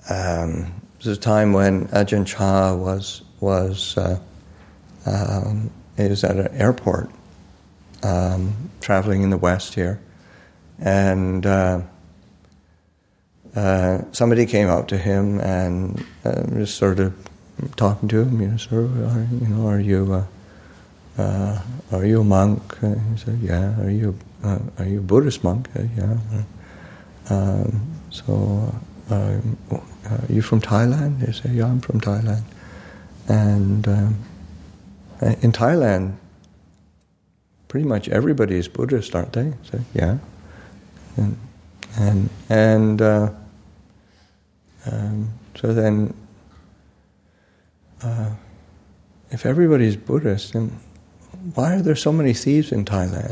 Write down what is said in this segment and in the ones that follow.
was a time when Ajahn Chah was at an airport, traveling in the West here, and somebody came up to him and was sort of talking to him. Sir, are you a monk? He said, yeah. Are you a Buddhist monk? Yeah. So, are you from Thailand? They say, yeah, I'm from Thailand. And in Thailand, pretty much everybody is Buddhist, aren't they? So, yeah. So then, if everybody's Buddhist, then why are there so many thieves in Thailand?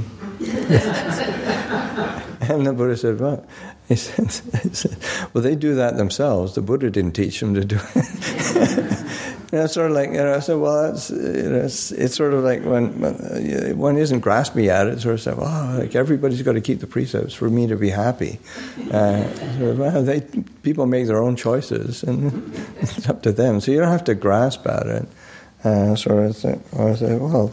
And the Buddha said, well, he said, well, they do that themselves. The Buddha didn't teach them to do it. It's sort of like, I said, well, it's sort of like when one isn't grasping at it, sort of say, well, like everybody's got to keep the precepts for me to be happy. People make their own choices, and it's up to them. So you don't have to grasp at it. So I say, well,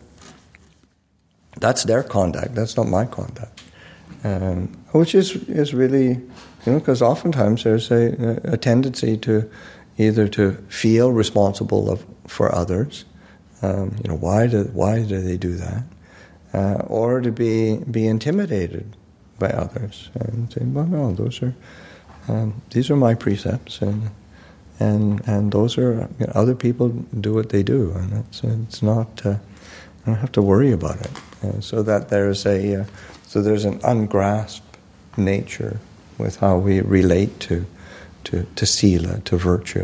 that's their conduct. That's not my conduct. Which is really, because oftentimes there's a tendency to either to feel responsible for others, why do they do that, or to be intimidated by others and say, well, no, these are my precepts, and those are other people do what they do, and it's not. I don't have to worry about it. So that there's an ungrasped nature with how we relate to sila, to virtue.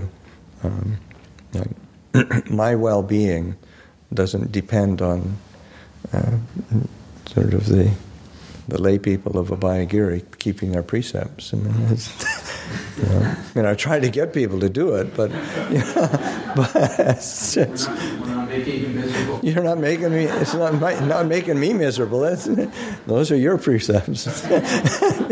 My well-being doesn't depend on sort of the lay people of Abhayagiri keeping their precepts. I try to get people to do it, but you're not making me. It's not making me miserable. Those are your precepts.